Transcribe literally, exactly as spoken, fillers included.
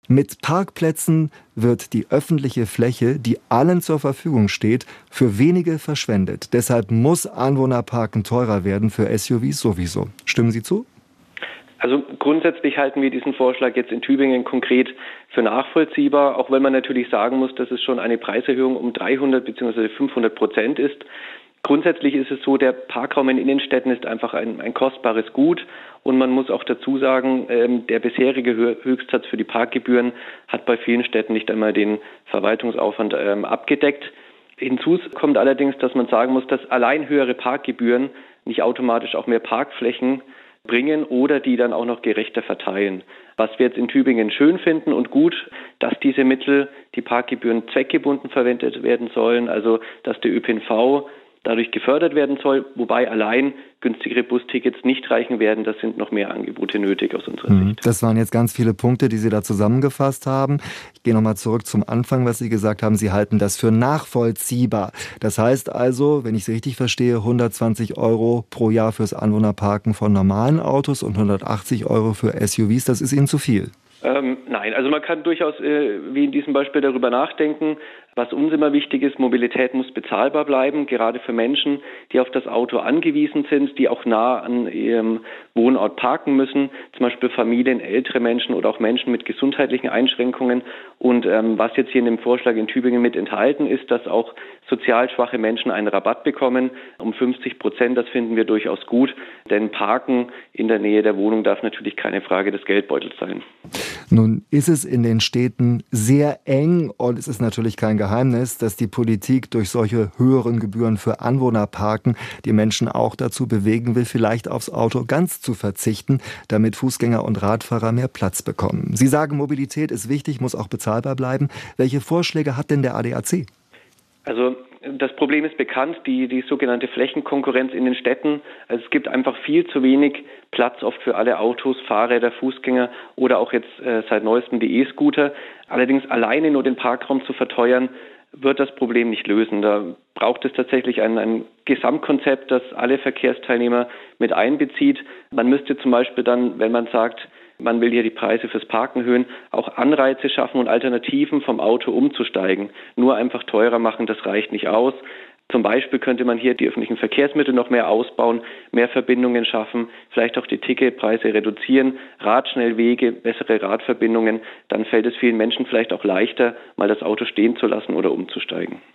Mit Parkplätzen wird die öffentliche Fläche, die allen zur Verfügung steht, für wenige verschwendet. Deshalb muss Anwohnerparken teurer werden, für S U Vs sowieso. Stimmen Sie zu? Also grundsätzlich halten wir diesen Vorschlag jetzt in Tübingen konkret für nachvollziehbar, auch wenn man natürlich sagen muss, dass es schon eine Preiserhöhung um dreihundert bzw. fünfhundert Prozent ist. Grundsätzlich ist es so, der Parkraum in Innenstädten ist einfach ein, ein kostbares Gut und man muss auch dazu sagen, ähm, der bisherige Höchstsatz für die Parkgebühren hat bei vielen Städten nicht einmal den Verwaltungsaufwand ähm, abgedeckt. Hinzu kommt allerdings, dass man sagen muss, dass allein höhere Parkgebühren nicht automatisch auch mehr Parkflächen bringen oder die dann auch noch gerechter verteilen. Was wir jetzt in Tübingen schön finden und gut, dass diese Mittel, die Parkgebühren zweckgebunden verwendet werden sollen, also dass der Ö P N V dadurch gefördert werden soll, wobei allein günstigere Bustickets nicht reichen werden. Das sind noch mehr Angebote nötig aus unserer Sicht. Das waren jetzt ganz viele Punkte, die Sie da zusammengefasst haben. Ich gehe nochmal zurück zum Anfang, was Sie gesagt haben. Sie halten das für nachvollziehbar. Das heißt also, wenn ich Sie richtig verstehe, hundertzwanzig Euro pro Jahr fürs Anwohnerparken von normalen Autos und hundertachtzig Euro für S U Vs. Das ist Ihnen zu viel? Ähm, nein, also man kann durchaus, äh, wie in diesem Beispiel, darüber nachdenken. Was uns immer wichtig ist, Mobilität muss bezahlbar bleiben, gerade für Menschen, die auf das Auto angewiesen sind, die auch nah an ihrem Wohnort parken müssen, zum Beispiel Familien, ältere Menschen oder auch Menschen mit gesundheitlichen Einschränkungen. Und ähm, was jetzt hier in dem Vorschlag in Tübingen mit enthalten ist, dass auch sozial schwache Menschen einen Rabatt bekommen um fünfzig Prozent. Das finden wir durchaus gut, denn Parken in der Nähe der Wohnung darf natürlich keine Frage des Geldbeutels sein. Nun ist es in den Städten sehr eng und es ist natürlich kein Geheimnis, dass die Politik durch solche höheren Gebühren für Anwohnerparken die Menschen auch dazu bewegen will, vielleicht aufs Auto ganz zu verzichten, damit Fußgänger und Radfahrer mehr Platz bekommen. Sie sagen, Mobilität ist wichtig, muss auch bezahlbar bleiben. Welche Vorschläge hat denn der A D A C? Also das Problem ist bekannt, die, die sogenannte Flächenkonkurrenz in den Städten. Also es gibt einfach viel zu wenig Platz oft für alle Autos, Fahrräder, Fußgänger oder auch jetzt äh, seit neuestem die E-Scooter. Allerdings alleine nur den Parkraum zu verteuern, wird das Problem nicht lösen. Da braucht es tatsächlich ein, ein Gesamtkonzept, das alle Verkehrsteilnehmer mit einbezieht. Man müsste zum Beispiel dann, wenn man sagt, man will hier die Preise fürs Parken erhöhen, auch Anreize schaffen und Alternativen vom Auto umzusteigen. Nur einfach teurer machen, das reicht nicht aus. Zum Beispiel könnte man hier die öffentlichen Verkehrsmittel noch mehr ausbauen, mehr Verbindungen schaffen, vielleicht auch die Ticketpreise reduzieren, Radschnellwege, bessere Radverbindungen. Dann fällt es vielen Menschen vielleicht auch leichter, mal das Auto stehen zu lassen oder umzusteigen.